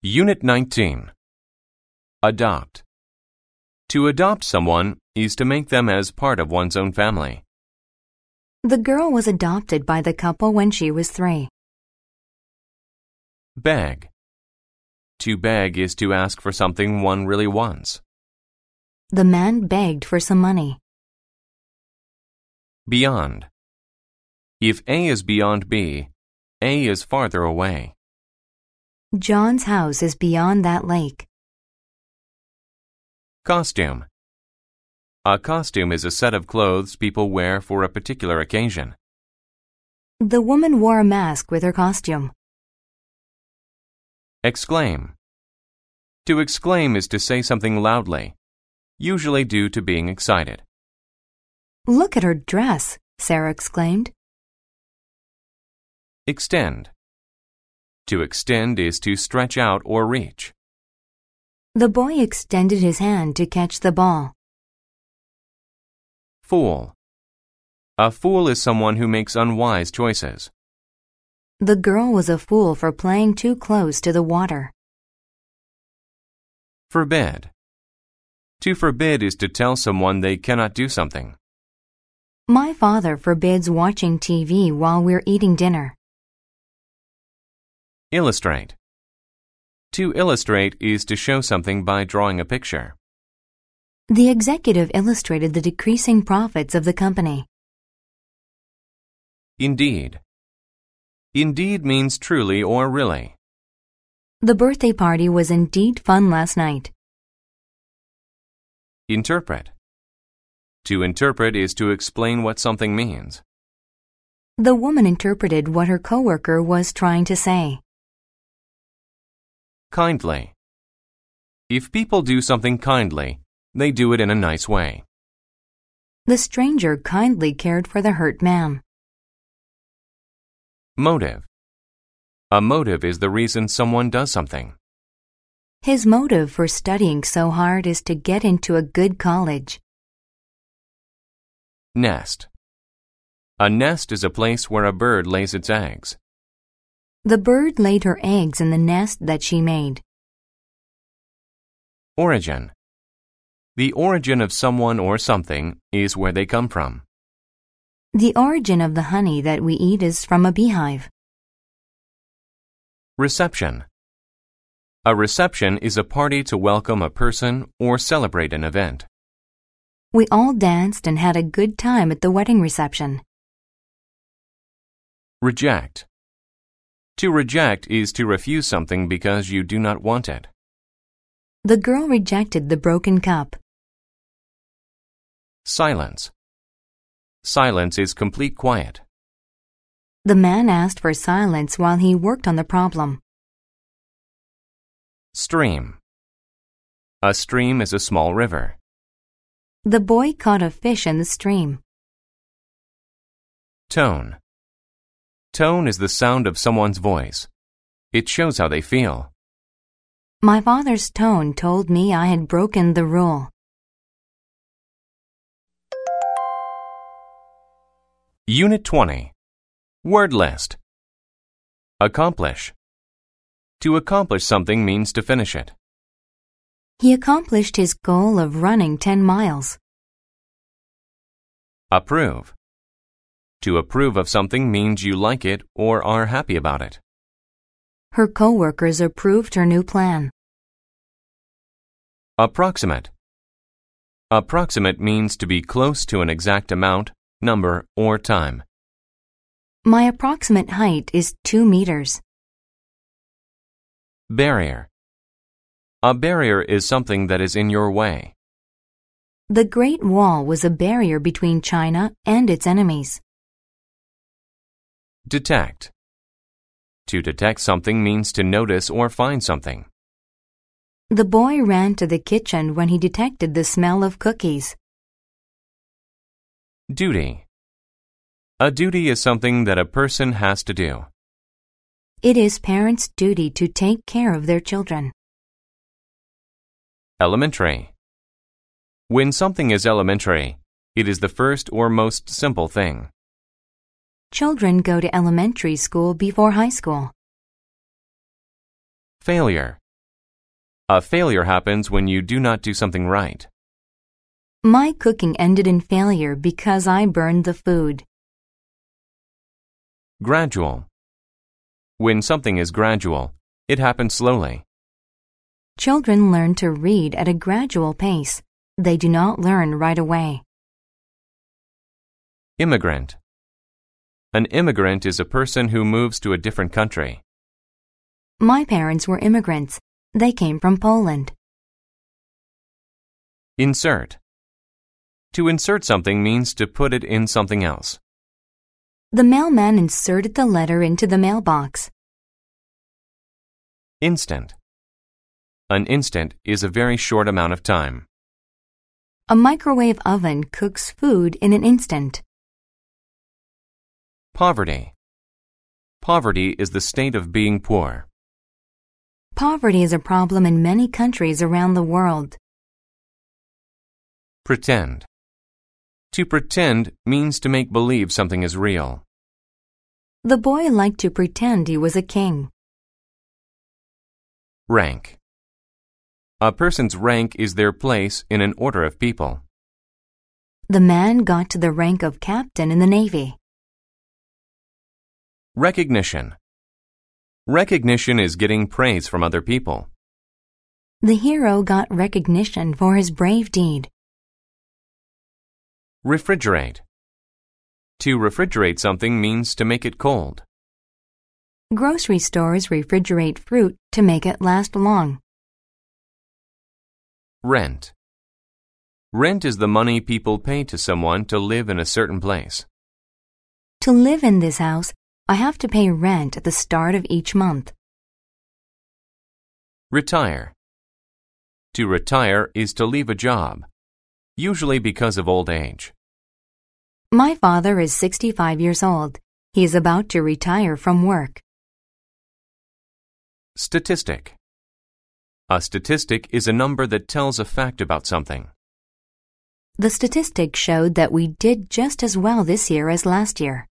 Unit 19. Adopt. To adopt someone is to make them as part of one's own family. The girl was adopted by the couple when she was 3. Beg. To beg is to ask for something one really wants. The man begged for some money. Beyond. If A is beyond B, A is farther away. John's house is beyond that lake. Costume. A costume is a set of clothes people wear for a particular occasion. The woman wore a mask with her costume. Exclaim. To exclaim is to say something loudly, usually due to being excited. Look at her dress, Sarah exclaimed. Extend. To extend is to stretch out or reach. The boy extended his hand to catch the ball. Fool. A fool is someone who makes unwise choices. The girl was a fool for playing too close to the water. Forbid. To forbid is to tell someone they cannot do something. My father forbids watching TV while we're eating dinner. Illustrate. To illustrate is to show something by drawing a picture. The executive illustrated the decreasing profits of the company. Indeed. Indeed means truly or really. The birthday party was indeed fun last night. Interpret. To interpret is to explain what something means. The woman interpreted what her coworker was trying to say. Kindly. If people do something kindly, they do it in a nice way. The stranger kindly cared for the hurt man. Motive. A motive is the reason someone does something. His motive for studying so hard is to get into a good college. Nest. A nest is a place where a bird lays its eggs. The bird laid her eggs in the nest that she made. Origin. The origin of someone or something is where they come from. The origin of the honey that we eat is from a beehive. Reception. A reception is a party to welcome a person or celebrate an event. We all danced and had a good time at the wedding reception. Reject. To reject is to refuse something because you do not want it. The girl rejected the broken cup. Silence. Silence is complete quiet. The man asked for silence while he worked on the problem. Stream. A stream is a small river. The boy caught a fish in the stream. Tone. Tone is the sound of someone's voice. It shows how they feel. My father's tone told me I had broken the rule. Unit 20. Word list. Accomplish. To accomplish something means to finish it. He accomplished his goal of running 10 miles. Approve. To approve of something means you like it or are happy about it. Her coworkers approved her new plan. Approximate. Approximate means to be close to an exact amount, number, or time. My approximate height is 2 meters. Barrier. A barrier is something that is in your way. The Great Wall was a barrier between China and its enemies. Detect. To detect something means to notice or find something. The boy ran to the kitchen when he detected the smell of cookies. Duty. A duty is something that a person has to do. It is parents' duty to take care of their children. Elementary. When something is elementary, it is the first or most simple thing. Children go to elementary school before high school. Failure. A failure happens when you do not do something right. My cooking ended in failure because I burned the food. Gradual. When something is gradual, it happens slowly. Children learn to read at a gradual pace. They do not learn right away. Immigrant. An immigrant is a person who moves to a different country. My parents were immigrants. They came from Poland. Insert. To insert something means to put it in something else. The mailman inserted the letter into the mailbox. Instant. An instant is a very short amount of time. A microwave oven cooks food in an instant. Poverty. Poverty is the state of being poor. Poverty is a problem in many countries around the world. Pretend. To pretend means to make believe something is real. The boy liked to pretend he was a king. Rank. A person's rank is their place in an order of people. The man got to the rank of captain in the Navy. Recognition. Recognition is getting praise from other people. The hero got recognition for his brave deed. Refrigerate. To refrigerate something means to make it cold. Grocery stores refrigerate fruit to make it last long. Rent. Rent is the money people pay to someone to live in a certain place. To live in this house, I have to pay rent at the start of each month. Retire. To retire is to leave a job, usually because of old age. My father is 65 years old. He is about to retire from work. Statistic. A statistic is a number that tells a fact about something. The statistic showed that we did just as well this year as last year.